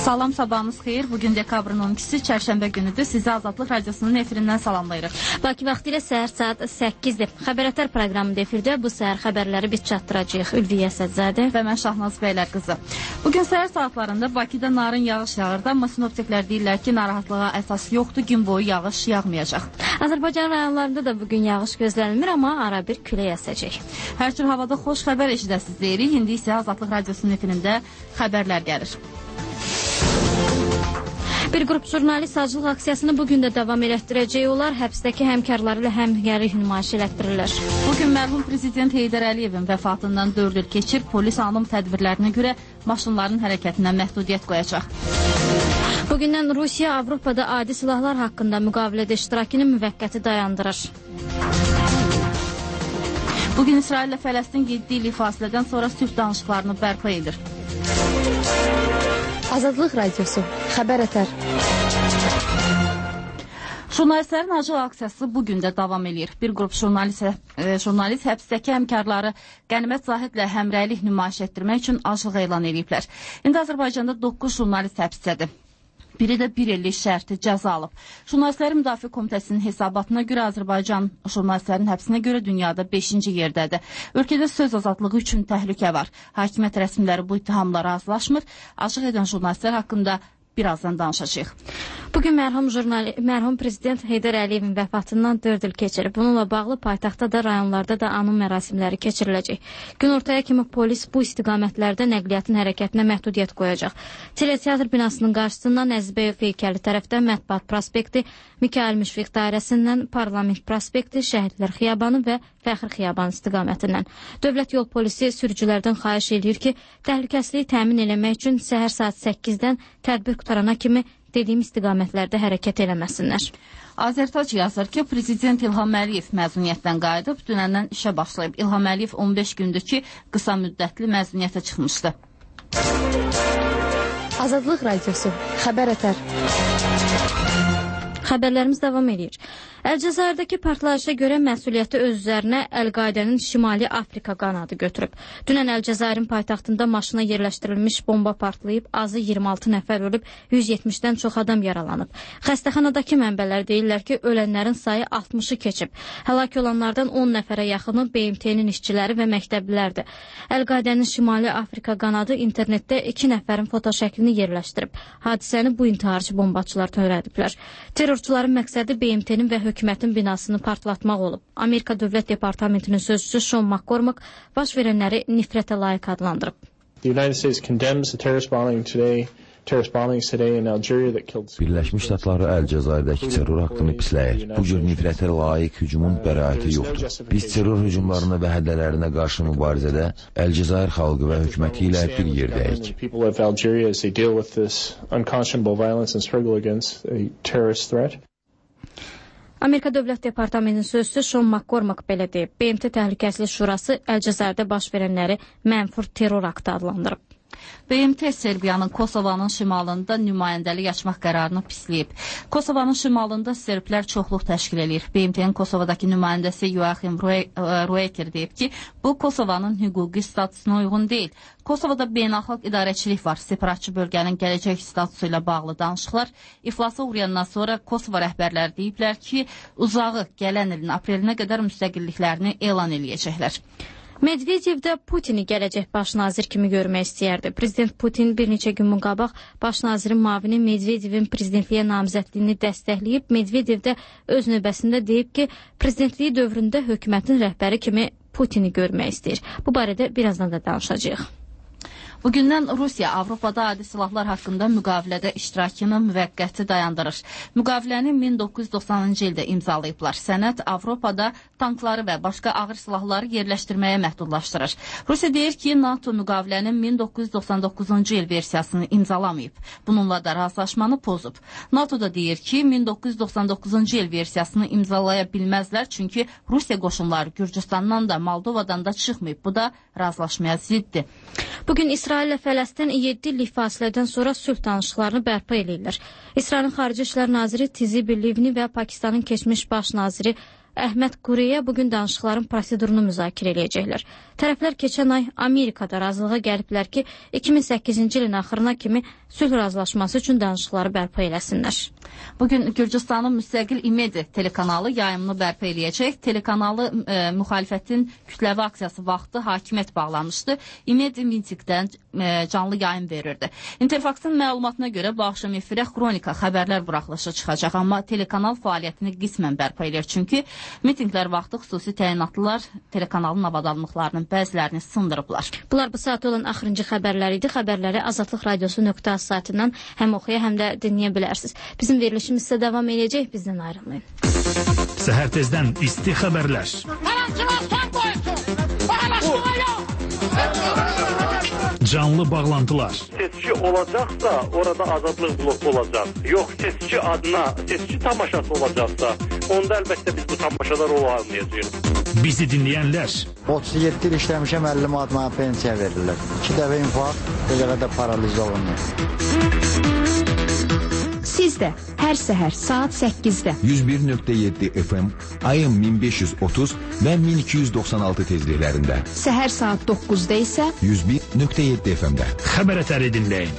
Salam, sabahınız xeyir. Bugün dekabrın 12-si çərşənbə günüdür. Sizi Azadlıq Radiosunun efirindən salamlayırıq. Bakı vaxtı ilə səhər saat 8-dir. Xəbərətər proqramında efirdə bu səhər xəbərləri biz çatdıracağıq. Ülviyə Sədzadə və mən Şahnaz Beylər qızı. Bugün səhər saatlarında Bakıda narın yağış yağır da, amma sinoptiklər deyirlər ki, narahatlığa əsas yoxdur, gün boyu yağış yağmayacaq. Azərbaycan rayonlarında da bugün yağış gözlənilmir, amma ara bir külək əsəcək. Hər cür havada xoş xəbər eşidəsiz deyirik. İndi isə Azadlıq Radiosunun efirində xəbərlər gəlir. Bir qrup jurnalist sağcılıq aksiyasını bugün də davam elətdirəcək. Onlar həbsdəki həmkarları ilə həmkarlıq nümayiş elətdirirlər. Bugün mərhum prezident Heydər Əliyevin vəfatından 4 il keçir. Polis anım tədbirlərinə görə maşınların hərəkətinə məhdudiyyət qoyacaq. Bugündən Rusiya Avropada adi silahlar haqqında müqavilədə iştirakını müvəqqəti dayandırır. Bugün İsrail ilə Fələstin 7 illik fasilədən sonra sülh danışıqlarını bərpa edir. Azadlıq Radiosu, xəbərətər. Jurnalistlərin acıq aksiyası bugün də davam edir. Bir qrup jurnalist həbsdəki həmkarları Qənimət Zahidlə həmrəylik nümayiş etdirmək üçün acıq elan ediblər. İndi Azərbaycanda 9 jurnalist həbsdədir. Biri də 1 illik şərti cəza alıb. Jurnalistlərin Müdafiə Komitəsinin hesabatına görə Azərbaycan jurnalistlərin həbsinə görə dünyada 5-ci yerdədir. Ölkədə söz azadlığı üçün təhlükə var. Hakimiyyət rəsmiləri bu ittihamlara razılaşmır. Acıq edən jurnalistlər haqqında birazdan danışacağıq. Bugün mərhum prezident Heydər Əliyevin vəfatından 4 il keçir. Bununla bağlı paytaxtda da, rayonlarda da anım mərasimləri keçiriləcək. Günortaya kimi polis bu istiqamətlərdə nəqliyyatın hərəkətinə məhdudiyyət qoyacaq. Teleteatr binasının qarşısından Əzbəyev heykəli tərəfdən Mətbuat prospekti, Mikail Müşfiq dairəsindən Parlament prospekti, Şəhidlər xiyabanı və Fəxr xiyabanı istiqamətindən. Dövlət yol polisi sürücülərdən xahiş edir ki, təhlükəsizliyi təmin eləmək üçün səhər saat 8-dən tədbir qutarana kimi dediyim istiqamətlərdə hərəkət eləməsinlər. Azərtac yazır ki, Prezident İlham Əliyev məzuniyyətdən qayıdıb, dünəndən işə başlayıb. İlham Əliyev 15 gündür ki, qısa müddətli məzuniyyətə çıxmışdı. Azadlıq Radiosu, xəbərətər. Xəbərlərimiz davam edir. Əlcəzairdəki partlayışa görə məsuliyyəti öz üzərinə Əl-Qaidənin Şimali Afrika qanadı götürüb. Dünən Əlcəzairin paytaxtında maşına yerləşdirilmiş bomba partlayıb, azı 26 nəfər ölüb, 170-dən çox adam yaralanıb. Xəstəxanadakı mənbələr deyirlər ki, ölənlərin sayı 60-ı keçib. Həlak olanlardan 10 nəfərə yaxını BMT-nin işçiləri və məktəblilərdir. Əl-Qaidənin Şimali Afrika qanadı internetdə 2 nəfərin fotoşəklini yerləşdirib. Hadisəni bu intiharçı bombaçılar törədiblər. Terrorçuların məqsədi BMT-nin və hökumətin binasını partlatmaq olub. Amerika Dövlət Departamentinin sözçüsü Sean McCormack baş verənləri nifrətə layiq adlandırıb. Birləşmiş Ştatları Əlcəzairdəki terror haqqını pisləyir. Bu cür nifrətə layiq hücumun bəraəti yoxdur. Biz terror hücumlarına və həddələrinə qarşı mübarizədə Əlcəzair xalqı və hökuməti ilə bir yerdəyik. Amerika Dövlət Departamentinin sözçüsü Sean McCormack belə deyib. BMT Təhlükəsizlik Şurası Əlcəzairdə baş verənləri mənfur terror aktı adlandırıb. BMT Serbiyanın Kosovanın şimalında nümayəndəlik açmaq qərarını pisləyib. Kosovanın şimalında serblər çoxluq təşkil edir. BMT-nin Kosovadakı nümayəndəsi Joachim Rueker deyib ki, bu Kosovanın hüquqi statusuna uyğun deyil. Kosovada beynəlxalq idarəçilik var. Separatçı bölgənin gələcək statusu ilə bağlı danışıqlar iflasa uğrayandan sonra Kosova rəhbərləri deyiblər ki, uzağı gələn ilin aprelinə qədər müstəqilliklərini elan eləyəcəklər. Medvedev də Putini gələcək baş nazir kimi görmək istəyərdi. Prezident Putin bir neçə gün qabaq baş nazirin müavini Medvedevin prezidentliyə namizədliyini dəstəkləyib. Medvedev də öz növbəsində deyib ki, prezidentliyi dövründə hökumətin rəhbəri kimi Putini görmək istəyir. Bu barədə birazdan da danışacağıq. Bugündən Rusiya Avropada adi silahlar haqqında müqavilədə iştirakını müvəqqəti dayandırır. Müqaviləni 1990-cı ildə imzalayıblar. Sənəd Avropada tankları və başqa ağır silahları yerləşdirməyə məhdudlaşdırır. Rusiya deyir ki, NATO müqavilənin 1999-cu il versiyasını imzalamayıb. Bununla da razılaşmanı pozub. NATO da deyir ki, 1999-cu il versiyasını imzalaya bilməzlər, çünki Rusiya qoşunları Gürcüstandan da, Moldovadan da çıxmayıb. Bu da razılaşmaya ziddir. Bugün İsrail ilə Fələstin 7 illik fasilədən sonra sülh danışıqlarını bərpa edirlər. İsrailin Xarici İşlər Naziri Tzipi Livni və Pakistanın keçmiş baş naziri Əhməd Qureyə bugün danışıqların prosedurunu müzakirə edəcəklər. Tərəflər keçən ay Amerikada razılığa gəliblər ki, 2008-ci ilin axırına kimi sülh razılaşması üçün danışıqları bərpa eləsinlər. Bugün Gürcüstanın müstəqil İmedi telekanalı yayımını bərpa eləyəcək. Telekanalı müxalifətin kütləvi aksiyası vaxtı hakimiyyət bağlanmışdı. İmedi mitingdən canlı yayım verirdi. Interfaxın məlumatına görə bu axşam efirə xronika xəbərlər buraxılışı çıxacaq, amma telekanal fəaliyyətini qismən bərpa edir. Çünki mitinglər vaxtı xüsusi təyinatlılar telekanalın avadanlıqlarının bəzilərini sındırıblar. Bunlar bu saat olan axırıncı xəbərlər idi. Xəbərləri Azadlıq Radiosu.az saytından həm oxuya, həm də dinləyə bilərsiniz. Bizim verilişimiz isə davam edəcək. Bizdən ayrılmayın. Səhər tezdən isti xəbərlər. Canlı bağlantılar. Seçki olacaqsa, orada azadlıq bloku olacaq. Yox, seçki adına, seçki tamaşası olacaqsa, onda əlbəttə biz bu tamaşalar olmayacaq. Bizi dinləyənlər. 37 il işləmişəm, 50 manat mənə pensiya verirlər. 2 dəfə infarkt, bir dəfə də paraliz olunur. Siz də hər səhər saat 8-də 101.7 FM, ayın 1530 və 1296 tezliklərində. Səhər saat 9-da isə 101.7 FM-də. Xəbər ətəri dinləyin.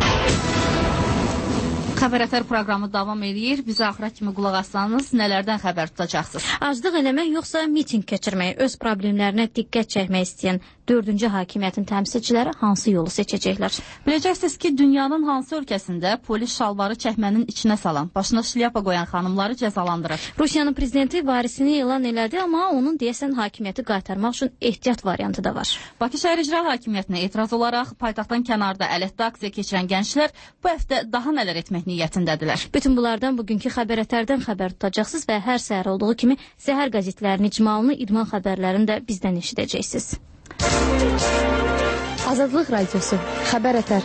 Xəbər ətər proqramı davam edir. Bizə axıra kimi qulaq assanız nələrdən xəbər tutacaqsınız? Aclıq eləmək yoxsa miting keçirmək, öz problemlərinə diqqət çəkmək istəyən 4-cü hakimiyyətin təmsilçiləri hansı yolu seçəcəklər? Biləcəksiniz ki, dünyanın hansı ölkəsində polis şalvarı çəkmənin içinə salan, başına şlyapa qoyan xanımları cəzalandırır. Rusiyanın prezidenti varisini elan elədi, amma onun deyəsən hakimiyyəti qaytarmaq üçün ehtiyat variantı da var. Bakı şəhər icra hakimiyyətinə etiraz olaraq paytaxtdan kənarda ələtdə aksiya keçirən gənclər bu həftə daha nələr etmək niyyətindədirlər. Bütün bunlardan bugünkü xəbər ətərdən xəbər tutacaqsınız və hər səhər olduğu kimi səhər qəzetlərinin icmalını, idman xəbərlərini də bizdən eşidəcəksiniz. Azadlıq Radiosu, xəbər ətər.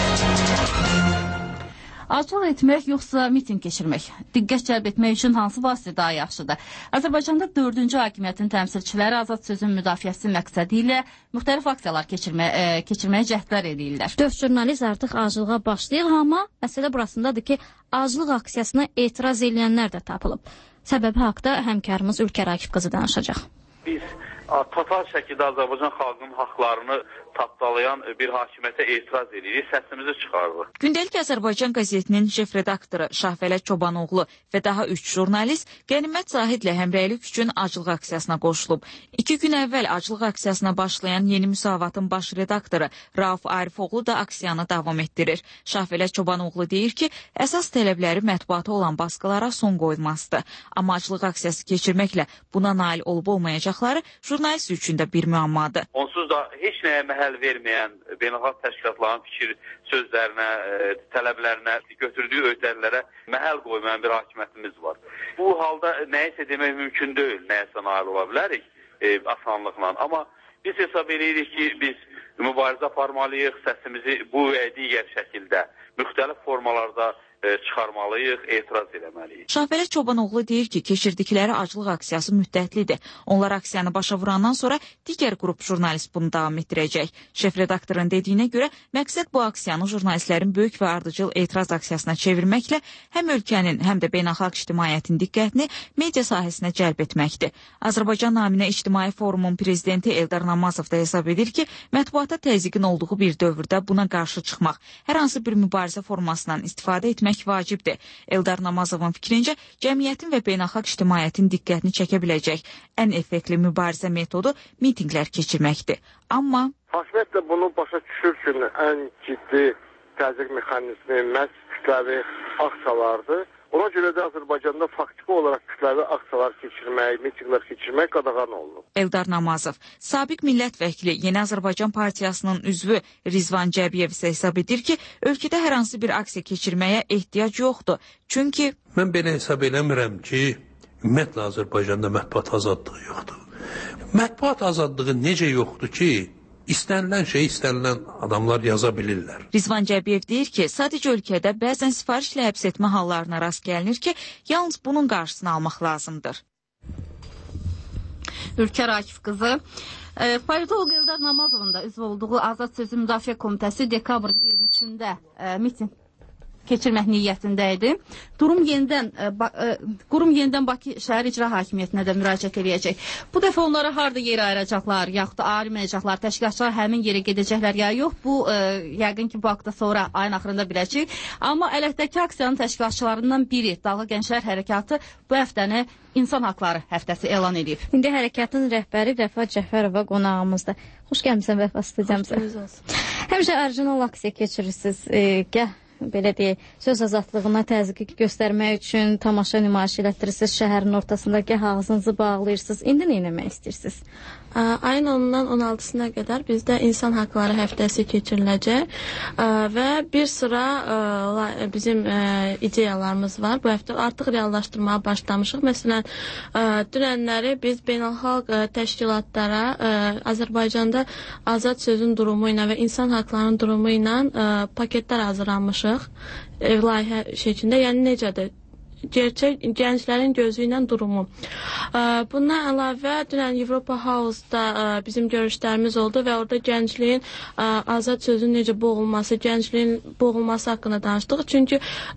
Aclıq etmək yoxsa miting keçirmək? Diqqət cəlb etmək üçün hansı vasitə daha yaxşıdır? Azərbaycanda 4-cü hakimiyyətin təmsilçiləri azad sözün müdafiəsi məqsədi ilə müxtəlif aksiyalar keçirməyə cəhdlər edirlər. 4 jurnalist artıq aclığa başlayır, amma məsələ burasındadır ki, aclıq aksiyasına etiraz edənlər də tapılıb. Səbəbi haqda həmkarımız Ülkər Akif qızı danışacaq. Biz total şəkildə Azərbaycan xalqının haqlarını tapdalayan bir hakimiyyətə etiraz edirik, səsimizi çıxarırıq. Gündəlik Azərbaycan qəzetinin şef redaktoru Şahvələ Çobanoğlu və daha 3 jurnalist Qənimət Zahidlə həmrəylik üçün aclıq aksiyasına qoşulub. 2 gün əvvəl aclıq aksiyasına başlayan Yeni Müsavatın baş redaktoru Rauf Arifoğlu da aksiyanı davam etdirir. Şahvələ Çobanoğlu deyir ki, əsas tələbləri mətbuata olan baskılara son qoyulmasıdır. Amma aclıq aksiyası keçirməklə buna nail olub-olmayacaqları jurnalist üçün də bir müammadır. Onsuz da heç nəyə məhəl verməyən beynəlxalq təşkilatların fikir sözlərinə, tələblərinə, götürdüyü öhdələrə məhəl qoymayan bir hakimiyyətimiz var. Bu halda nəyisə demək mümkün deyil, nəyisə nail ola bilərik asanlıqla. Amma biz hesab edirik ki, biz mübarizə aparmalıyıq, səsimizi bu və digər şəkildə müxtəlif formalarda çıxarmalıyıq, etiraz eləməliyik. Şahvələ Çobanoğlu deyir ki, keçirdikləri aclıq aksiyası müddətlidir. Onlar aksiyanı başa vurandan sonra digər qrup jurnalist bunu davam etdirəcək. Şef redaktorun dediyinə görə məqsəd bu aksiyanı jurnalistlərin böyük və ardıcıl etiraz aksiyasına çevirməklə həm ölkənin, həm də beynəlxalq ictimaiyyətin diqqətini media sahəsinə cəlb etməkdir. Azərbaycan naminə İctimai Forumun prezidenti Eldar Namazov da hesab edir ki, mətbuata təzyiqin olduğu bir dövrdə buna qarşı çıxmaq, hər hansı bir mübarizə formasından istifadə etmək vacibdir. Eldar Namazovun fikrincə, cəmiyyətin və beynəlxalq ictimaiyyətin diqqətini çəkə biləcək ən effektli mübarizə metodu mitinqlər keçirməkdir. Amma hakimiyyət də bunu başa düşür ki, ən ciddi təzyiq mexanizmi məhz kütləvi aksiyalardır. Ona görə də Azərbaycanda faktiki olaraq kütləvi aksiyalar keçirmək, mitinqlər keçirmək qadağan olunub. Eldar Namazov, sabiq millət vəkili Yeni Azərbaycan Partiyasının üzvü Rizvan Cəbiyev isə hesab edir ki, ölkədə hər hansı bir aksiya keçirməyə ehtiyac yoxdur. Çünki mən belə hesab eləmirəm ki, ümumiyyətlə Azərbaycanda mətbuat azadlığı yoxdur. Mətbuat azadlığı necə yoxdur ki, İstənilən şey, istənilən adamlar yaza bilirlər. Rizvan Cəbiyev deyir ki, sadəcə ölkədə bəzən sifarişlə həbs etmə hallarına rast gəlinir ki, yalnız bunun qarşısını almaq lazımdır. Ülkər Akif qızı. Politolog Eldar Namazovun da üzv olduğu Azad Sözü Müdafiə Komitəsi dekabrın 23-də miting keçirmək niyyətində idi. Qurum yenidən Bakı Şəhər İcra Hakimiyyətinə də müraciət edəcək. Bu dəfə onlara harda yer ayıracaqlar, yaxud da ayrılmayacaqlar, təşkilatçılar həmin yerə gedəcəklər ya yox. Bu yəqin ki, bu haqda sonra ayın axırında biləcək. Amma ələkdəki aksiyanın təşkilatçılarından biri Dalğa Gənclər Hərəkatı bu həftəni İnsan Haqları həftəsi elan edib. İndi hərəkatın rəhbəri Vəfa Cəfərova qonağımızda. Xoş gəlmisən Vəfa, studiyamıza. Həmişə orijinal aksiya keçirirsiniz. Gəl belə deyək, söz azadlığına təzyiq göstərmək üçün tamaşa nümayiş elətdirirsiniz şəhərin ortasında, gəh ağzınızı bağlayırsınız. İndi nə etmək istəyirsiniz? Ayın 10-dan 16-sına qədər bizdə İnsan Haqları həftəsi keçiriləcək və bir sıra bizim ideyalarımız var. Bu həftə artıq reallaşdırmağa başlamışıq. Məsələn, dünənləri biz beynəlxalq təşkilatlara Azərbaycanda azad sözün durumu ilə və insan haqlarının durumu ilə paketlər hazırlanmışıq layihə şəklində. Yəni necədir? Gerçək gənclərin gözü ilə durumu. Bundan əlavə dünən Avropa House-da bizim görüşlərimiz oldu və orada gəncliyin azad sözün necə boğulması, gəncliyin boğulması haqqında danışdıq. Çünki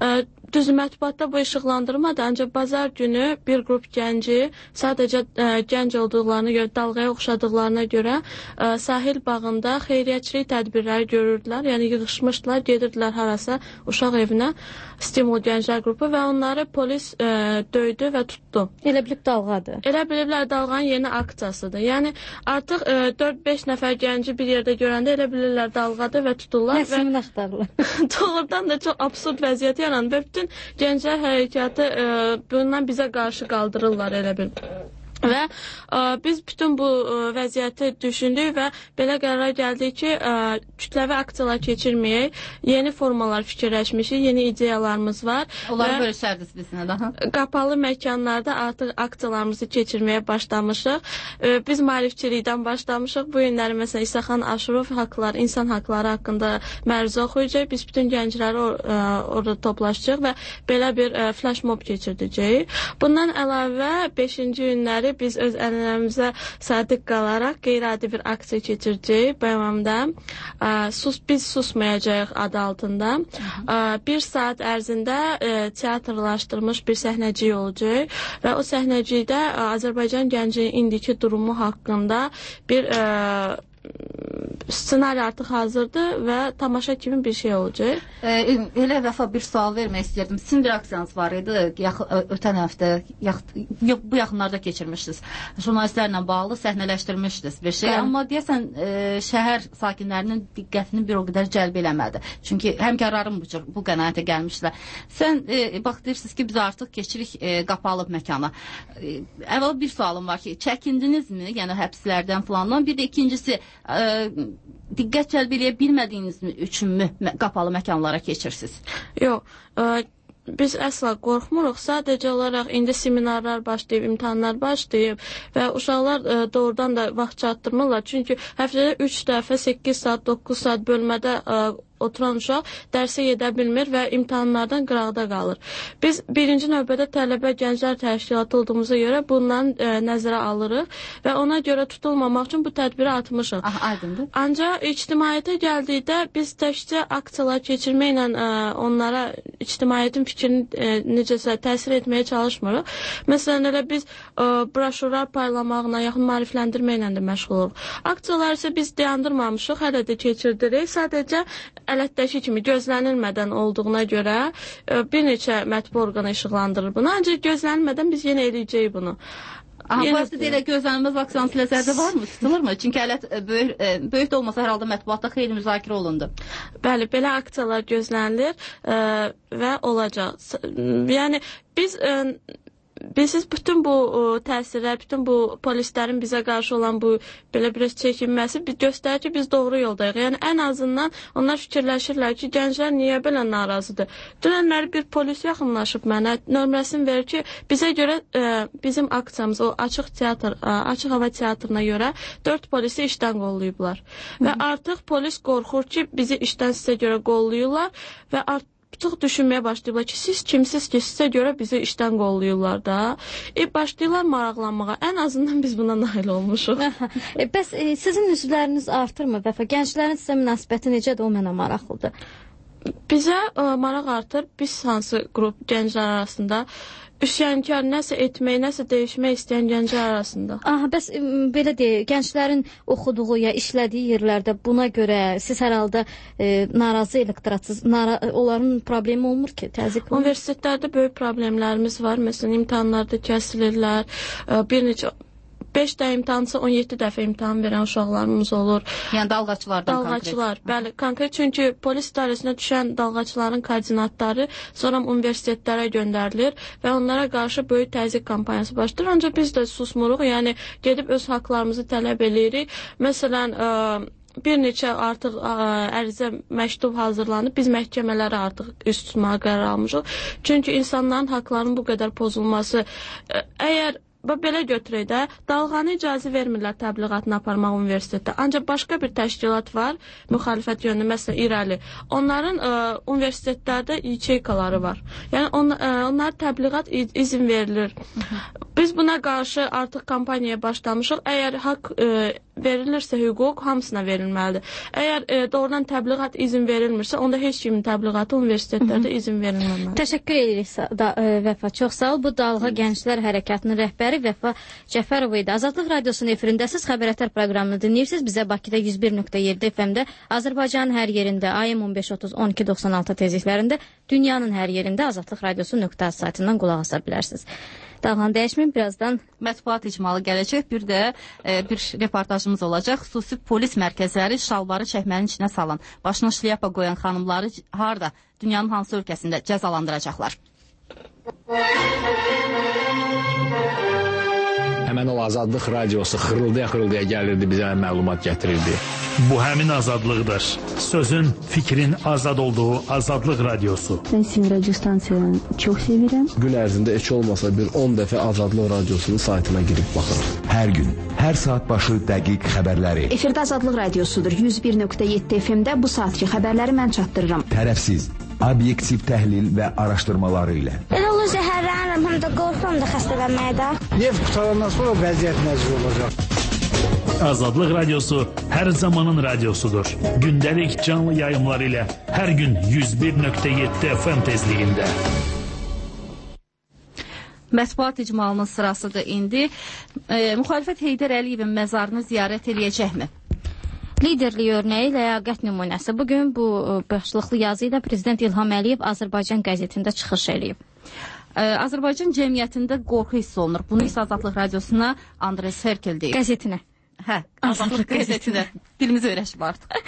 düz mətbuatda bu işıqlandırmadı, ancaq bazar günü bir qrup gənci sadəcə gənc olduqlarına görə, dalğaya oxşadıqlarına görə sahil bağında xeyriyyəçilik tədbirləri görürdülər. Yəni yığışmışdılar, gedirdilər harasa uşaq evinə, Stimul Gənclər qrupu və onları polis döydü və tutdu. Elə bilib dalğadır. Elə biliblər dalğanın yeni aksiyasıdır. Yəni artıq 4-5 nəfər gənci bir yerdə görəndə elə bilirlər dalğadır və tuturlar. Nəsimini axtarırlar. Doğrudan da çox absurd vəziyyət yaranır və bütün Gənclər Hərəkatı bundan bizə qarşı qaldırırlar elə bil. Və biz bütün bu vəziyyəti düşündük və belə qərara gəldik ki, kütləvi aksiyalar keçirməyək, yeni formalar fikirləşmişik, yeni ideyalarımız var. Onları bölüşərdiniz bizimlə daha? Qapalı məkanlarda artıq aksiyalarımızı keçirməyə başlamışıq. Biz maarifçilikdən başlamışıq. Bu günləri məsələn İsaxan Aşurov haqları, insan haqları haqqında məruzə oxuyacaq. Biz bütün gəncləri orada toplaşacaq və belə bir flash mob keçirdəcəyik. Bundan əlavə 5-ci günləri biz öz ənənəmizə sadiq qalaraq qeyri-adi bir aksiya keçirəcəyik BMM-də. Biz susmayacağıq adı altında. Bir saat ərzində teatrlaşdırılmış bir səhnəcik olacaq və o səhnəcikdə Azərbaycan gəncinin indiki durumu haqqında bir ssenari artıq hazırdır və tamaşa kimi bir şey olacaq. Elə Vəfa bir sual vermək istəyirdim. Sizin bir aksiyanız var idi, ötən həftə, bu yaxınlarda keçirmişdiniz. Jurnalistlərlə bağlı səhnələşdirmişdiniz bir şey, amma deyəsən şəhər sakinlərinin diqqətini bir o qədər cəlb eləmədi. Çünki həmkarlarım bu qənaətə gəlmişdilər. Sən bax deyirsiniz ki, biz artıq keçirik qapalı məkana. Əvvəla bir sualım var ki, çəkindinizmi, yəni həbslərdən falandan? Bir də ikincisi, diqqət cəlb eləyə bilmədiyiniz üçünmü qapalı məkanlara keçirsiniz? Yox, biz əsla qorxmuruq. Sadəcə olaraq indi seminarlar başlayıb, imtahanlar başlayıb və uşaqlar doğrudan da vaxt çatdırmırlar. Çünki həftədə 3 dəfə 8 saat, 9 saat bölmədə oturan uşaq dərsə gedə bilmir və imtahanlardan qıraqda qalır. Biz birinci növbədə tələbə gənclər təşkilatı olduğumuza görə bundan nəzərə alırıq və ona görə tutulmamaq üçün bu tədbiri atmışıq. Aydındır. Ancaq ictimaiyyətə gəldikdə biz təkcə aksiyalar keçirməklə onlara ictimaiyyətin fikrini necəsə təsir etməyə çalışmırıq. Məsələn, elə biz broşurlar paylamaqla, yaxın maarifləndirməklə də məşğul oluruq. Aksiyalar isə biz dayandırmamışıq, hələ də keçirdirik. Sadəcə ələtdəki kimi gözlənilmədən olduğuna görə bir neçə mətbu orqanı işıqlandırır bunu. Ancaq gözlənilmədən biz yenə eləyəcəyik bunu. Bu həftə elə gözlənilməz aksiyanız nəzərdə varmı, tutulurmu? Çünki ələt böyük də olmasa hər halda mətbuatda xeyli müzakirə olundu. Bəli, belə aksiyalar gözlənilir və olacaq. Yəni biz bilirsiniz, bütün bu təsirlər, bütün bu polislərin bizə qarşı olan bu belə bir çəkinməsi göstərir ki, biz doğru yoldayıq. Yəni ən azından onlar fikirləşirlər ki, gənclər niyə belə narazıdır? Dünənləri bir polis yaxınlaşıb mənə, nömrəsini verir ki, bizə görə bizim aksiyamız, o açıq hava teatrına görə 4 polisi işdən qollayıblar. Və artıq polis qorxur ki, bizi işdən sizə görə qollayırlar və artıq düşünməyə başlayırlar ki, siz kimsiz ki, sizə görə bizi işdən qollayırlar da. Başlayırlar maraqlanmağa. Ən azından biz buna nail olmuşuq. Bəs sizin üzvləriniz artırmı Vəfa? Gənclərin sizə münasibəti necədir? O mənə maraqlıdır. Bizə maraq artır, biz hansı qrup gənclər arasında üsyankar nəsə etmək, nəsə dəyişmək istəyən gənclər arasında. Aha, bəs belə deyək, gənclərin oxuduğu ya işlədiyi yerlərdə buna görə siz hər halda narazı elektoratsız, onların problemi olmur ki, təzyiq olmur? Universitetlərdə böyük problemlərimiz var. Məsələn, imtahanlarda kəsilirlər, bir neçə 5 də imtahansa 17 dəfə imtahan verən uşaqlarımız olur. Yəni dalğaçılardan konkret. Bəli, konkret, çünki polis idarəsinə düşən dalğaçıların koordinatları sonra universitetlərə göndərilir və onlara qarşı böyük təzyiq kampaniyası başlayır. Ancaq biz də susmuruq, yəni gedib öz haqlarımızı tələb edirik. Məsələn, bir neçə artıq ərizə məktub hazırlanıb, biz məhkəmələrə artıq üst tutmağa qərar almışıq. Çünki insanların haqlarının bu qədər pozulması, əgər belə götürək də, dalğanı icazə vermirlər təbliğatını aparmaq universitetdə. Ancaq başqa bir təşkilat var, müxalifət yönlü, məsələn, İrəli. Onların universitetlərdə içeykaları var. Yəni, onlara təbliğat izin verilir. Biz buna qarşı artıq kampaniyaya başlamışıq. Əgər haqq verilirsə hüquq, hamısına verilməlidir. Əgər doğrudan təbliğat izin verilmirsə, onda heç kimin təbliğatı universitetlərdə izin verilməməlidir. Təşəkkür edirik Vəfa, çox sağ ol. Bu Dalğa Gənclər Hərəkatının rəhbəri Vəfa Cəfərova idi. Azadlıq Radiosunun efirindəsiz, Xəbər programını dinləyirsiniz. Bizə Bakıda 101.7 FM-də, Azərbaycanın hər yerində, AM 1530 1296 tezliklərində, dünyanın hər yerində Azadlıq Radiosu.az saytından qulaq asa bilərsiniz. Dalğanı dəyişməyin, birazdan mətbuat icmalı gələcək. Bir də bir reportajımız olacaq. Xüsusi polis mərkəzləri şalvarı çəkmənin içinə salan, başına şlyapa qoyan xanımları harda, dünyanın hansı ölkəsində cəzalandıracaqlar? Həmən o Azadlıq Radiosu xırıldaya gəlirdi, bizə məlumat gətirirdi. Bu həmin azadlıqdır. Sözün, fikrin azad olduğu Azadlıq Radiosu. Ben sizin radyo stansiyalarını çok sevirəm. Gün ərzində heç olmasa bir 10 dəfə Azadlıq Radiosunun saytına girib baxır. Hər gün, hər saat başı dəqiq xəbərləri. Efirdə Azadlıq Radiosudur. 101.7 FM-də bu saatki xəbərləri mən çatdırıram. Tərəfsiz, obyektiv təhlil və araşdırmaları ilə. Elə olur zəhərlənirəm, həm də qorxuram da xəstələnməyə də. Neft qutarandan sonra vəziyyət nəzir olacaq. Azadlıq Radiosu hər zamanın radiosudur. Gündəlik canlı yayımlar ilə hər gün 101.7 FM tezliyində. Mətbuat icmalının sırasıdır indi. Müxalifət Heydər Əliyevin məzarını ziyarət eləyəcəkmi? Liderlik örnəyi, ləyaqət nümunəsi. Bugün bu başlıqlı yazı ilə Prezident İlham Əliyev Azərbaycan qəzetində çıxış eləyib. Azərbaycan cəmiyyətində qorxu hiss olunur. Bunu isə Azadlıq Radiosuna Andres Herkel deyib. Qəzetinə. Hə, Azadlıq qəzetinə. Dilimiz öyrəşib artıq.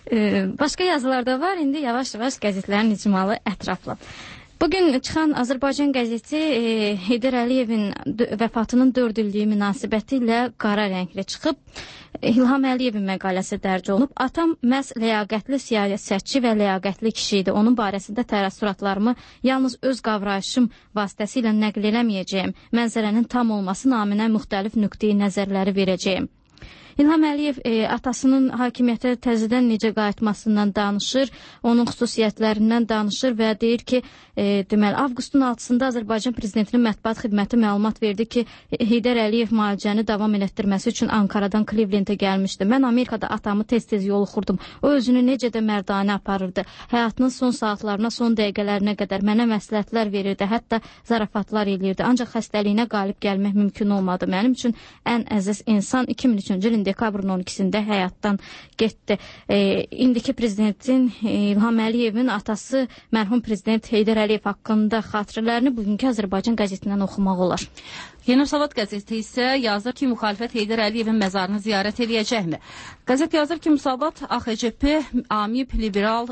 Başqa yazılar da var. İndi yavaş-yavaş qəzetlərin icmalı ətraflı. Bugün çıxan Azərbaycan qəzeti Heydər Əliyevin vəfatının 4 illiyi münasibəti ilə qara rəngli çıxıb. İlham Əliyevin məqaləsi dərc olunub. Atam məhz ləyaqətli siyasətçi və ləyaqətli kişi idi. Onun barəsində təəssüratlarımı yalnız öz qavrayışım vasitəsilə nəql eləməyəcəyim. Mənzərənin tam olması naminə müxtəlif nöqteyi nəzərləri verəcəyim. İlham Əliyev atasının hakimiyyətə təzədən necə qayıtmasından danışır, onun xüsusiyyətlərindən danışır və deyir ki, deməli, avqustun 6-sında Azərbaycan Prezidentinin mətbuat xidməti məlumat verdi ki, Heydər Əliyev müalicəni davam elətdirməsi üçün Ankaradan Cleveland'a gəlmişdi. Mən Amerikada atamı tez-tez yoluxurdum. O özünü necə də mərdanə aparırdı. Həyatının son saatlarına, son dəqiqələrinə qədər mənə məsləhətlər verirdi, hətta zarafatlar eləyirdi. Ancaq xəstəliyinə qalib gəlmək mümkün olmadı. Mənim üçün ən əziz insan 2003-cü ilin dekabrın 12-sində həyatdan getdi. İndiki prezidentin İlham Əliyevin atası mərhum prezident Heydər Əliyev haqqında xatirələrini bugünkü Azərbaycan qəzetindən oxumaq olar. Yeni Savat qəzeti isə yazır ki, müxalifət Heydər Əliyevin məzarını ziyarət edəcəkmi? Qəzet yazır ki, Müsavat AXCP, AMİP, Liberal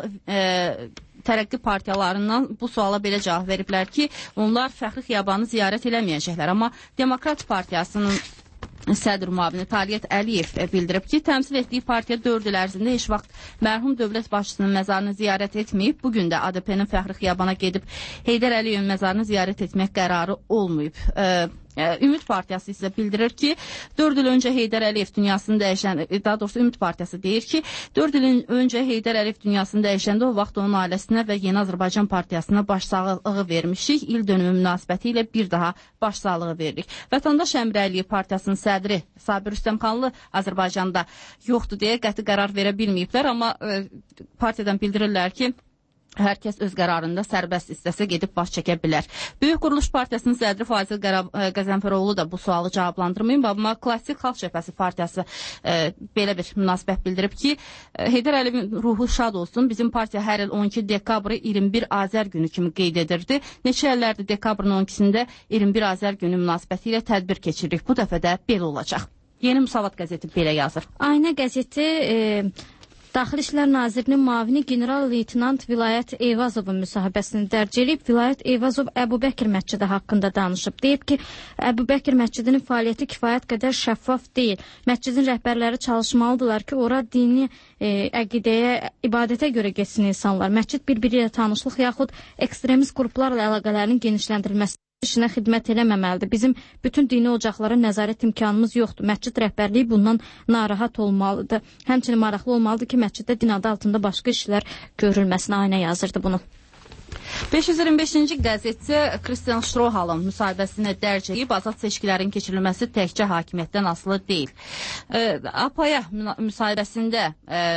tərəqqi partiyalarından bu suala belə cavab veriblər ki, onlar Fəxri Xiyabanı ziyarət eləməyəcəklər. Amma Demokrat Partiyasının sədr müavini Taliyyət Əliyev bildirib ki, təmsil etdiyi partiya 4 il ərzində heç vaxt mərhum dövlət başçısının məzarını ziyarət etməyib. Bugün də ADP-nin Fəxri Xiyabana gedib Heydər Əliyevin məzarını ziyarət etmək qərarı olmayıb. Ümid Partiyası isə bildirir ki, 4 il öncə Heydər Əliyev dünyasını dəyişən, daha doğrusu Ümid Partiyası deyir ki, 4 il öncə Heydər Əliyev dünyasını dəyişəndə o vaxt onun ailəsinə və Yeni Azərbaycan Partiyasına başsağlığı vermişik. İl dönümü münasibəti ilə bir daha başsağlığı veririk. Vətəndaş Əmri Əliyev Partiyasının sədri Sabir Rüstəmxanlı Azərbaycanda yoxdur deyə qəti qərar verə bilməyiblər, amma partiyadan bildirirlər ki, hər kəs öz qərarında sərbəst istəsə gedib baş çəkə bilər. Böyük Quruluş Partiyasının sədri Fazil Qəzənfəroğlu da bu sualı cavablandırmayın. Amma Klassik Xalq Cəbhəsi Partiyası belə bir münasibət bildirib ki, Heydər Əliyevin ruhu şad olsun. Bizim partiya hər il 12 dekabrı 21 Azər günü kimi qeyd edirdi. Neçə illərdir dekabrın 12-sində 21 Azər günü münasibəti ilə tədbir keçiririk. Bu dəfə də belə olacaq. Yeni Müsavat qəzeti belə yazır. Aynə qəzeti Daxili İşlər Nazirinin müavini general-leytenant Vilayət Eyvazovun müsahibəsini dərc edib. Vilayət Eyvazov Əbu Bəkir məscidi haqqında danışıb. Deyib ki, Əbu Bəkir məscidinin fəaliyyəti kifayət qədər şəffaf deyil. Məscidin rəhbərləri çalışmalıdırlar ki, ora dini əqidəyə, ibadətə görə getsin insanlar. Məscid bir-biri ilə tanışlıq yaxud ekstremist qruplarla əlaqələrin genişləndirilməsi işinə xidmət eləməməlidir. Bizim bütün dini ocaqlara nəzarət imkanımız yoxdur. Məscid rəhbərliyi bundan narahat olmalıdır. Həmçinin maraqlı olmalıdır ki, məsciddə din adı altında başqa işlər görülməsinə aynə yazırdı bunu. 525-ci qəzetçi Christian Strohalın müsahibəsini dərc edib, azad seçkilərin keçirilməsi təkcə hakimiyyətdən asılı deyil. APAya müsahibəsində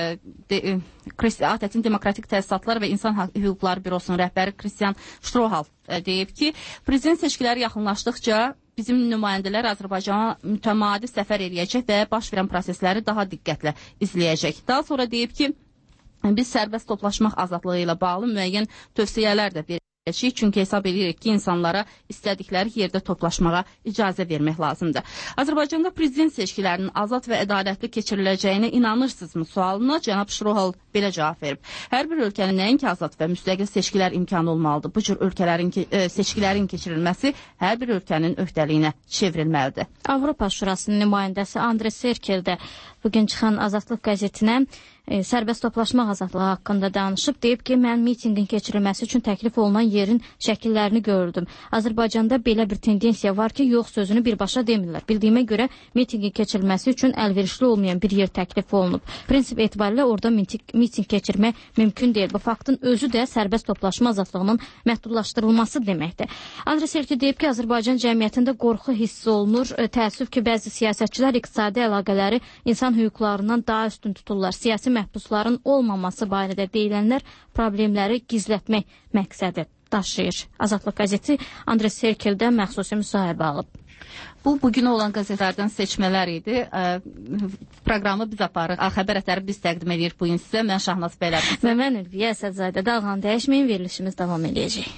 ATƏT-in Demokratik Təsisatlar və İnsan Hüquqları Bürosunun rəhbəri Christian Strohal deyib ki, prezident seçkiləri yaxınlaşdıqca bizim nümayəndələr Azərbaycana mütəmadi səfər eləyəcək və baş verən prosesləri daha diqqətlə izləyəcək. Daha sonra deyib ki, biz sərbəst toplaşmaq azadlığı ilə bağlı müəyyən tövsiyələr də verəcəyik, çünki hesab edirik ki, insanlara istədikləri yerdə toplaşmağa icazə vermək lazımdır. Azərbaycanda prezident seçkilərinin azad və ədalətli keçiriləcəyinə inanırsınızmı sualına cənab Şrohal belə cavab verib. Hər bir ölkənin nəinki azad və müstəqil seçkilər imkanı olmalıdır. Bu cür seçkilərin keçirilməsi hər bir ölkənin öhdəliyinə çevrilməlidir. Avropa Şurasının nümayəndəsi Andres Serkel də bugün çıxan Azadlıq qəzetinə sərbəst toplaşmaq azadlığı haqqında danışıb. Deyib ki, mən mitinqin keçirilməsi üçün təklif olunan yerin şəkillərini gördüm. Azərbaycanda belə bir tendensiya var ki, yox sözünü birbaşa demirlər. Bildiyimə görə mitinqin keçirilməsi üçün əlverişli olmayan bir yer təklif olunub. Prinsip etibarilə orada mitinq keçirmək mümkün deyil. Bu faktın özü də sərbəst toplaşma azadlığının məhdudlaşdırılması deməkdir. Andres Serki deyib ki, Azərbaycan cəmiyyətində qorxu hissi olunur. Təəssüf ki, bəzi siyasətçilər iqtisadi əlaqələri insan hüquqlarından daha üstün tuturlar. Siyasi məhbusların olmaması barədə deyilənlər problemləri gizlətmək məqsədi daşıyır. Azadlıq qəzeti Andres Serkel'dən məxsusi müsahibə alıb. Bugün olan qəzetlərdən seçmələr idi. Proqramı biz aparıq. Xəbər ətəri biz təqdim edirik bugün sizə. Mən Şahnaz Bəylər. Və mən Ülviyə Əsədzadə. Dalğanı dəyişməyin, verilişimiz davam edəcək.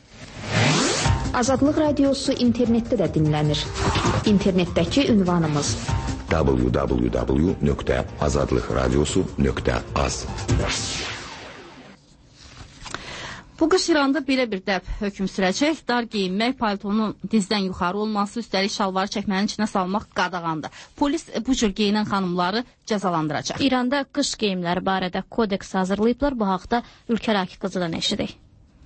Azadlıq radiosu internetdə də dinlənir. İnternetdəki ünvanımız www.azadlıqradiosu.az. Bu qış İranda belə bir dəb hökm sürəcək. Dar geyinmək, paltonun dizdən yuxarı olması, üstəlik şalvarı çəkmənin içinə salmaq qadağandır. Polis bu cür geyinən xanımları cəzalandıracaq. İranda qış geyimləri barədə kodeks hazırlayıblar. Bu haqda Ülkər Akif qızıdan eşidik.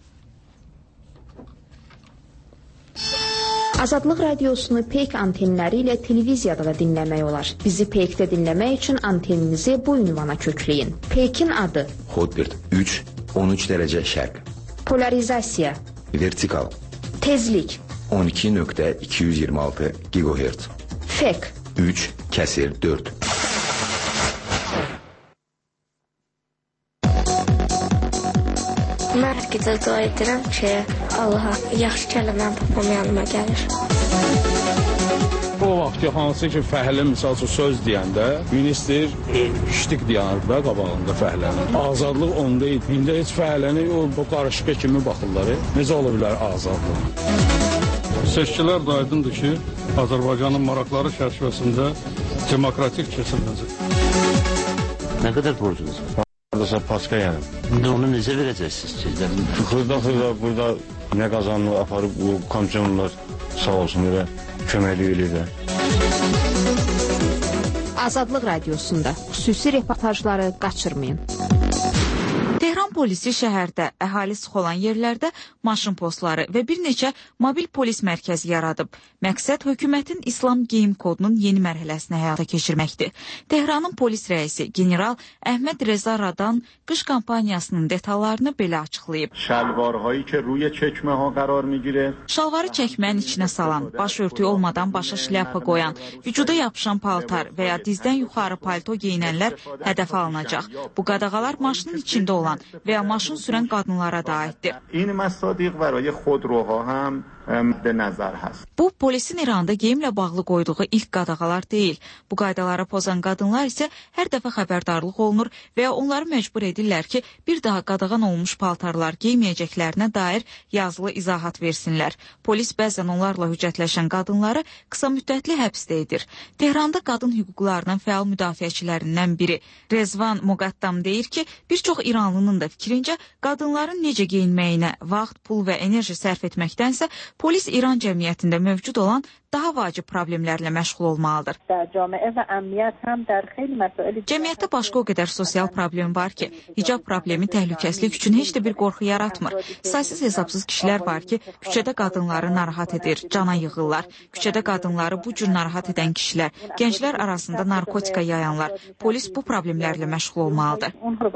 Azadlıq radiosunu Peyk antenləri ilə televiziyada da dinləmək olar. Bizi Peykdə dinləmək üçün anteninizi bu ünvana kökləyin. Peykin adı Hotbird 3, 13 dərəcə şərq. Polarizasiya. Vertikal. Tezlik. 12.226 GHz. Fek. 3/4. Mən gecə dua edirəm ki, Allaha yaxşı kəlməm papam yanıma gəlir. O vaxt ki, hansı ki, fəhlə misal üçün söz deyəndə, ministr ştik deyənir də qabağında fəhlənin. Azadlıq onda idi. İndi heç fəhləni o qarışqa kimi baxırlar. Necə ola bilər azadlıq? Seçkilər də aydındır ki, Azərbaycanın maraqları çərçivəsində demokratik keçiriləcək. Nə qədər borcunuz var? Haradasa paska yəni. İndi onu necə verəcəksiniz sizdən? Xırda burada nə qazanını aparıb bu komissiyonlar sağ olsun elə köməklik eləyir. Azadlıq radiosunda xüsusi reportajları qaçırmayın. Tehran polisi şəhərdə, əhali sıx olan yerlərdə maşın postları və bir neçə mobil polis mərkəzi yaradıb. Məqsəd hökumətin İslam geyim kodunun yeni mərhələsini həyata keçirməkdir. Tehranın polis rəisi general Əhməd Reza Radan qış kampaniyasının detallarını belə açıqlayıb. Şalvarı çəkmənin içinə salan, baş örtüyü olmadan başa şlyapa qoyan, vücuda yapışan paltar və ya dizdən yuxarı palto geyinənlər hədəf alınacaq. Bu qadağalar maşının içində olan və ya maşın sürən qadınlara da aiddir. Bu, polisin İranda geyimlə bağlı qoyduğu ilk qadağalar deyil. Bu qaydaları pozan qadınlar isə hər dəfə xəbərdarlıq olunur və ya onları məcbur edirlər ki, bir daha qadağan olmuş paltarlar giyməyəcəklərinə dair yazılı izahat versinlər. Polis bəzən onlarla hüccətləşən qadınları qısa müddətli həbsdə edir. Tehranda qadın hüquqlarının fəal müdafiəçilərindən biri Rezvan Moqaddam deyir ki, bir çox İranlının da fikrincə qadınların necə geyinməyinə vaxt, pul və enerji sərf etməkdənsə polis İran cəmiyyətində mövcud olan daha vacib problemlərlə məşğul olmalıdır. Cəmiyyətdə başqa o qədər sosial problem var ki, hicab problemi təhlükəsizlik üçün heç də bir qorxu yaratmır. Saysız hesabsız kişilər var ki, küçədə qadınları narahat edir, cana yığırlar. Küçədə qadınları bu cür narahat edən kişilər, gənclər arasında narkotika yayanlar. Polis bu problemlərlə məşğul olmalıdır.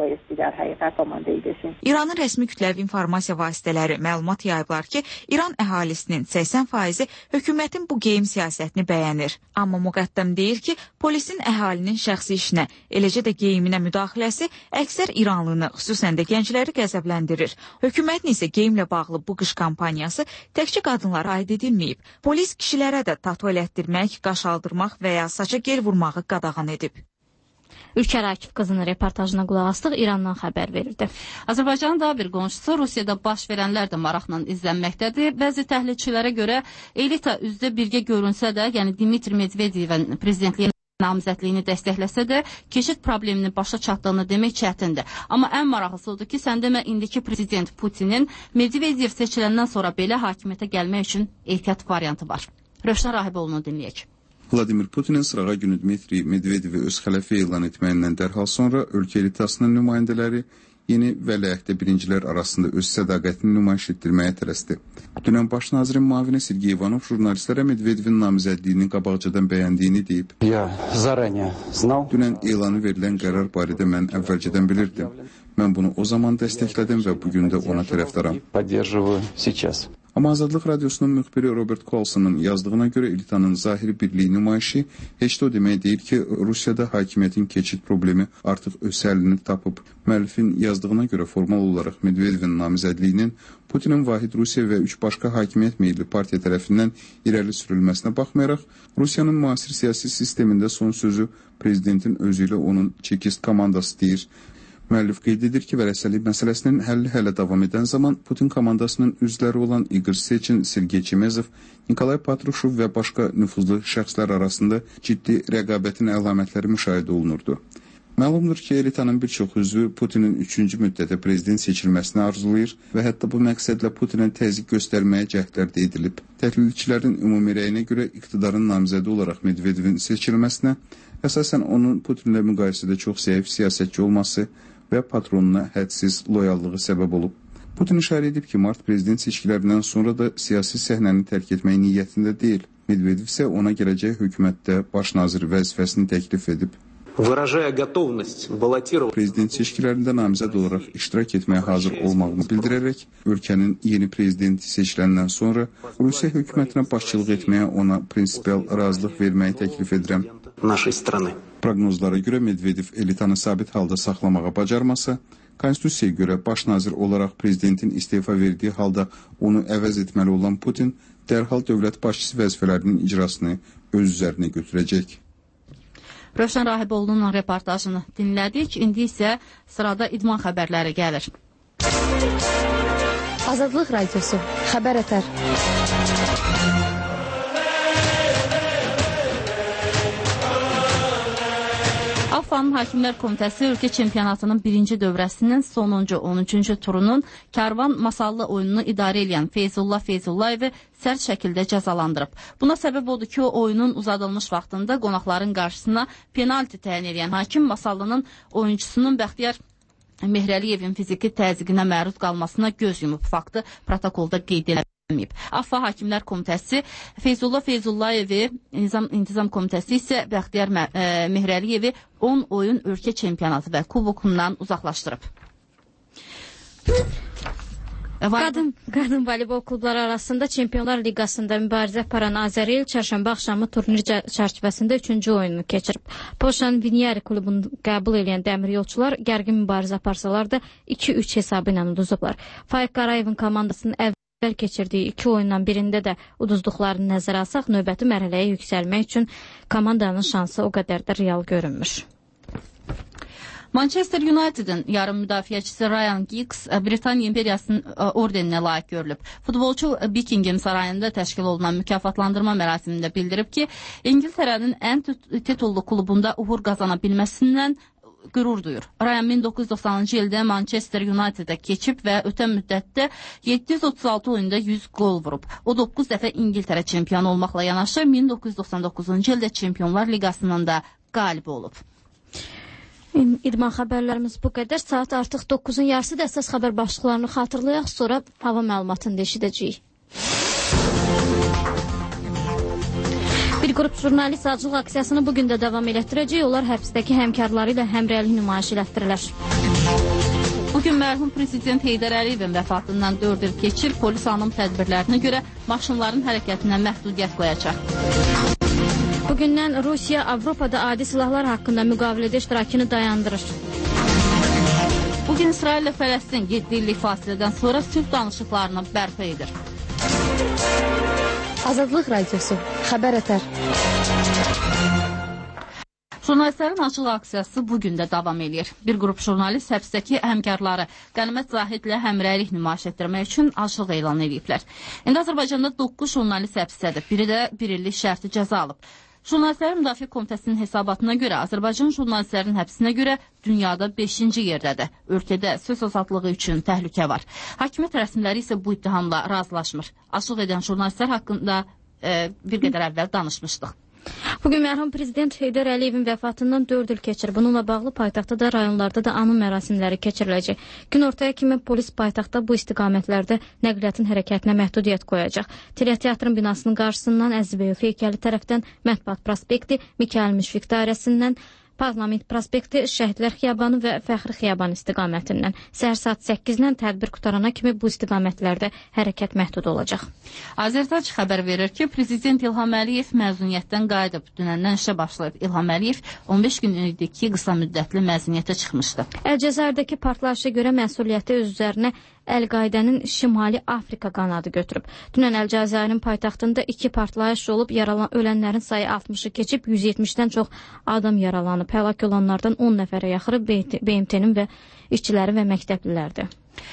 İranın rəsmi kütləvi informasiya vasitələri məlumat yayıblar ki, İran əhalisinin 80% hökumətin bu geyim siyasətini bəyənir. Amma Müqəddəm deyir ki, polisin əhalinin şəxsi işinə, eləcə də geyiminə müdaxiləsi əksər İranlını, xüsusən də gəncləri qəzəbləndirir. Hökumətin isə geyimlə bağlı bu qış kampaniyası təkcə qadınlara aid edilməyib. Polis kişilərə də tatu elətdirmək, qaş aldırmaq və ya saça gel vurmağı qadağan edib. Ülkər Akif qızının reportajına qulaq asdıq, İrandan xəbər verirdi. Azərbaycanın daha bir qonşusu Rusiyada baş verənlər də maraqla izlənməkdədir. Bəzi təhlilçilərə görə elita üzdə birgə görünsə də, yəni Dmitri Medvedevin prezidentliyə namizədliyini dəstəkləsə də, keçid probleminin başa çatdığını demək çətindir. Amma ən maraqlısı odur ki, sən demə indiki prezident Putinin Medvedev seçiləndən sonra belə hakimiyyətə gəlmək üçün ehtiyat variantı var. Rövşən Rahiboğlu'nu dinləyək. Vladimir Putinin sırağa günü Dmitri Medvedevi öz xələfi elan etməyindən dərhal sonra ölkə elitasının nümayəndələri yeni vəliəhdə birincilər arasında öz sədaqətini nümayiş etdirməyə tələsdi. Dünən baş nazirin müavini Sergey Ivanov jurnalistlərə Medvedevin namizədliyini qabaqcadan bəyəndiyini deyib. Dünən elanı verilən qərar barədə mən əvvəlcədən bilirdim. Mən bunu o zaman dəstəklədim və bugün də ona tərəfdaram. Amma Azadlıq Radiosunun müxbiri Robert Coulson'un yazdığına görə elitanın zahiri birliyi nümayişi heç də o demək deyil ki, Rusiyada hakimiyyətin keçid problemi artıq öz həllini tapıb. Müəllifin yazdığına görə formal olaraq Medvedevin namizədliyinin Putinin Vahid Rusiya və 3 başqa hakimiyyət meyilli partiya tərəfindən irəli sürülməsinə baxmayaraq, Rusiyanın müasir siyasi sistemində son sözü prezidentin özü ilə onun çekist komandası deyir. Müəllif qeyd edir ki, vərəsəlik məsələsinin həlli hələ davam edən zaman Putin komandasının üzvləri olan Igor Sechin, Sergey Chemezov, Nikolay Patrushev və başqa nüfuzlu şəxslər arasında ciddi rəqabətin əlamətləri müşahidə olunurdu. Məlumdur ki, elitanın bir çox üzvü Putinin 3-cü müddətə prezident seçilməsini arzulayır və hətta bu məqsədlə Putinə təzyiq göstərməyə cəhdlər də edilib. Təhlilçilərin ümumi rəyinə görə iqtidarın namizədi olaraq Medvedevin seçilməsinə əsasən onun Putinlə müqayisədə çox zəif siyasətçi olması və patronuna hədsiz loyallığı səbəb olub. Putin işarə edib ki, mart prezident seçkilərindən sonra da siyasi səhnəni tərk etmək niyyətində deyil. Medvedev isə ona gələcək hökumətdə baş nazir vəzifəsini təklif edib. Prezident seçkilərində namizəd olaraq iştirak etməyə hazır olmağımı bildirərək, ölkənin yeni prezidenti seçiləndən sonra Rusiya hökumətinə başçılıq etməyə ona prinsipial razılıq verməyi təklif edirəm. Proqnozlara görə Medvedev elitanı sabit halda saxlamağa bacarmasa, konstitusiyaya görə baş nazir olaraq prezidentin istefa verdiyi halda onu əvəz etməli olan Putin dərhal dövlət başçısı vəzifələrinin icrasını öz üzərinə götürəcək. Rövşən Rahiboğlu'nun reportajını dinlədik. İndi isə sırada idman xəbərləri gəlir. Azadlıq Radiosu, xəbər ətər. AFFA'nın Hakimlər Komitəsi ölkə çempionatının birinci dövrəsinin sonuncu 13-cü turunun Karvan masallı oyununu idarə edən Feyzullah Feyzullayevi sərt şəkildə cəzalandırıb. Buna səbəb odur ki, o oyunun uzadılmış vaxtında qonaqların qarşısına penalti təyin edən hakim masallının oyuncusunun Bəxtiyar Mehrəliyevin fiziki təzyiqinə məruz qalmasına göz yumub. Faktı protokolda qeyd edilib. AFFA Hakimlər Komitəsi Feyzullah Feyzullayevi, İntizam Komitəsi isə Bəxtiyar Mehrəliyevi 10 oyun ölkə çempionatı və kubokundan uzaqlaşdırıb. Qadın voleybol klubları arasında Çempionlar Liqasında mübarizə aparan Azəril çərşənbə axşamı turnir çərçivəsində 3-cü oyununu keçirib. Polşanın Vinyari klubunu qəbul edən dəmir yolçular gərgin mübarizə aparsalar da 2-3 hesabı ilə uduzublar. Faiq Qarayevin komandasının əvvəl keçirdiyi 2 oyundan birində də uduzduqlarını nəzərə alsaq, növbəti mərhələyə yüksəlmək üçün komandanın şansı o qədər də real görünmür. Manchester United'ın yarım müdafiəçisi Ryan Giggs Britaniya İmperiyasının ordeninə layiq görülüb. Futbolçu Buckingham sarayında təşkil olunan mükafatlandırma mərasimində bildirib ki, İngiltərənin ən titullu klubunda uğur qazana bilməsindən qürur duyur. Ryan 1990-cı ildə Manchester United'a keçib və ötən müddətdə 736 oyunda 100 gol vurub. O 9 dəfə İngiltərə çempionu olmaqla yanaşı 1999-cu ildə Çempionlar Liqasının da qalibi olub. İdman xəbərlərimiz bu qədər. Saat artıq 9-un yarısıdır. Əsas xəbər başlıqlarını xatırlayaq, sonra hava məlumatını da eşidəcəyik. Bir qrup jurnalist aclıq aksiyasını bugün də davam elətdirəcək. Onlar həbsdəki həmkarları ilə həmrəylik nümayiş elətdirilər. Bugün mərhum prezident Heydər Əliyevin vəfatından 4 il keçir. Polis anım tədbirlərinə görə maşınların hərəkətinə məhdudiyyət qoyacaq. Bugündən Rusiya Avropada adi silahlar haqqında müqavilədə iştirakını dayandırır. Bugün İsrail ilə Fələstin 7 illik fasilədən sonra sülh danışıqlarını bərpa edir. Azadlıq Radiosu, xəbər ətər. Jurnalistlərin açıq aksiyası bugün də davam edir. Bir qrup jurnalist həbsdəki həmkarları Qənimət Zahidlə həmrəylik nümayiş etdirmək üçün açıq elan ediblər. İndi Azərbaycanda 9 jurnalist həbsdədir. Biri də 1 illik şərti cəza alıb. Jurnalistlərin Müdafiə Komitəsinin hesabatına görə Azərbaycan jurnalistlərin həbsinə görə dünyada 5-ci yerdədir. Ölkədə söz azadlığı üçün təhlükə var. Hakimiyyət rəsmiləri isə bu ittihamla razılaşmır. Açıq edən jurnalistlər haqqında bir qədər əvvəl danışmışdıq. Bugün mərhum prezident Heydər Əliyevin vəfatından 4 il keçir. Bununla bağlı paytaxtda da, rayonlarda da anım mərasimləri keçiriləcək. Gün ortaya kimi polis paytaxtda bu istiqamətlərdə nəqliyyatın hərəkətinə məhdudiyyət qoyacaq. Teleteatrın binasının qarşısından Əzizbəyov heykəli tərəfdən Mətbuat prospekti, Mikail Müşfiq dairəsindən Parlament prospekti, Şəhidlər xiyabanı və Fəxri xiyabanı istiqamətindən səhər saat 8-dən tədbir qutarana kimi bu istiqamətlərdə hərəkət məhdud olacaq. Azərtac xəbər verir ki, Prezident İlham Əliyev məzuniyyətdən qayıdıb. Dünəndən işə başlayıb. İlham Əliyev 15 gün öncəki qısa müddətli məzuniyyətə çıxmışdı. Əlcəzairdə partlayışa görə məsuliyyəti öz üzərinə Əl-Qaidənin Şimali Afrika qanadı götürüb. Dünən Əlcəzairin paytaxtında 2 partlayış olub, ölənlərin sayı 60-ı keçib, 170-dən çox adam yaralanıb. Həlak olanlardan 10 nəfərə yaxını BMT-nin və işçiləri və məktəblilərdir.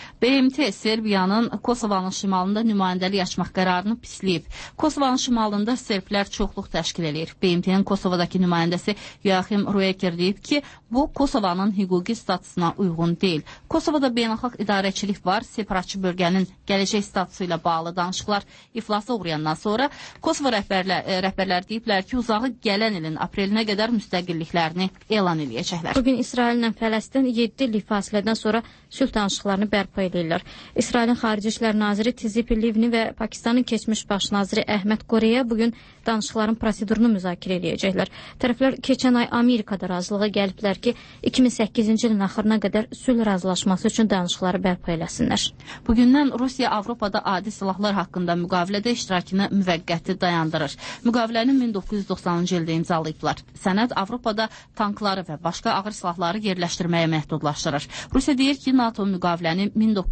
BMT Serbiyanın Kosovanın şimalında nümayəndəlik açmaq qərarını pisləyib. Kosovanın şimalında serblər çoxluq təşkil edir. BMT-nin Kosovadakı nümayəndəsi Joachim Rueker deyib ki, bu Kosovanın hüquqi statusuna uyğun deyil. Kosovada beynəlxalq idarəçilik var. Separatçı bölgənin gələcək statusu ilə bağlı danışıqlar iflasa uğrayandan sonra Kosova rəhbərləri deyiblər ki, uzağı gələn ilin aprelinə qədər müstəqilliklərini elan edəcəklər. Bugün İsraillə Fələstin 7 illik fasilədən sonra sülh danışıqlarını bərpa edirlər. İsrailin Xarici İşlər Naziri Tzipir Livni və Pakistanın keçmiş baş naziri Əhməd Qoreya bugün danışıqların prosedurunu müzakirə edəcəklər. Tərəflər keçən ay Amerikada razılığa gəliblər ki, 2008-ci ilin axırına qədər sülh razılaşması üçün danışıqları bərpa eləsinlər. Bugündən Rusiya Avropada adi silahlar haqqında müqavilədə iştirakını müvəqqəti dayandırır. Müqaviləni 1990-cı ildə imzalayıblar. Sənəd Avropada tankları və başqa ağır silahları yerləşdirməyə məhdudlaşdırır. Rusiya deyir ki, NATO müqaviləni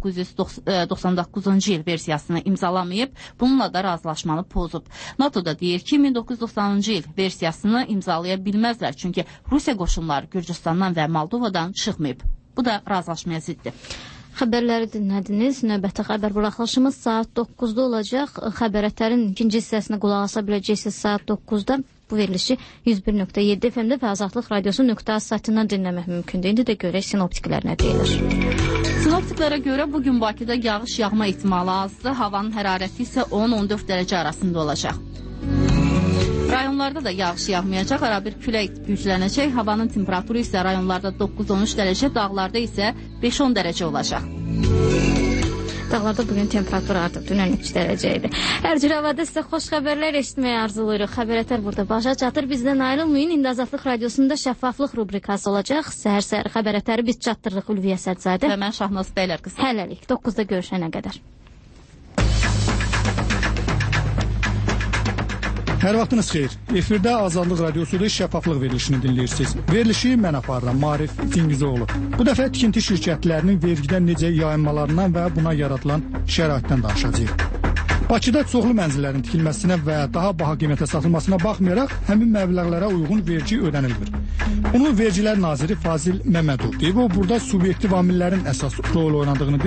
1999-cu il versiyasını imzalamayıb, bununla da razılaşmanı pozub. NATO da deyir ki, 1990-cı il versiyasını imzalaya bilməzlər, çünki Rusiya qoşunları Gürcüstandan və Moldovadan çıxmayıb. Bu da razılaşmaya ziddir. Xəbərləri dinlədiniz. Növbəti xəbər buraxılışımız saat 9-da olacaq. Xəbərətlərin ikinci hissəsinə qulaq asa biləcəksiniz saat 9-da. Bu verilişi 101.7 FM-də və Azadlıq Radiosu.az saytından dinləmək mümkündür. İndi də görək sinoptiklər nə deyilir. Sinoptiklərə görə bugün Bakıda yağış yağma ehtimalı azdır. Havanın hərarəti isə 10-14 dərəcə arasında olacaq. Rayonlarda da yağış yağmayacaq, arabir külək güclənəcək. Havanın temperaturu isə rayonlarda 9-13 dərəcə, dağlarda isə 5-10 dərəcə olacaq. Dağlarda bugün temperatur artıq dünən 3 dərəcə idi. Hər cür havada sizə xoş xəbərlər eşitməyə arzulayırıq. Xəbərətər burada başa çatır. Bizdən ayrılmayın. İndi Azadlıq Radiosunda şəffaflıq rubrikası olacaq. Səhər-səhər xəbərətəri biz çatdırırıq Ülviyə Sədzadə. Və mən Şahnaz Bəylər qızı. Hələlik 9-da görüşənə qədər. Hər vaxtınız xeyir. Efirdə Azadlıq Radiosu'da şəffaflıq verilişini dinləyirsiniz. Verilişi mən aparıram, Marif Tingizoğlu. Bu dəfə tikinti şirkətlərinin vergidən necə yayınmalarından və buna yaradılan şəraitdən danışacağıq. Bakıda çoxlu mənzillərin tikilməsinə və daha baha qiymətə satılmasına baxmayaraq, həmin məbləğlərə uyğun vergi ödənilmir. Bunu Vergilər Naziri Fazil Məmmədov deyib, o burada subyektiv amillərin əsas rol oynadığını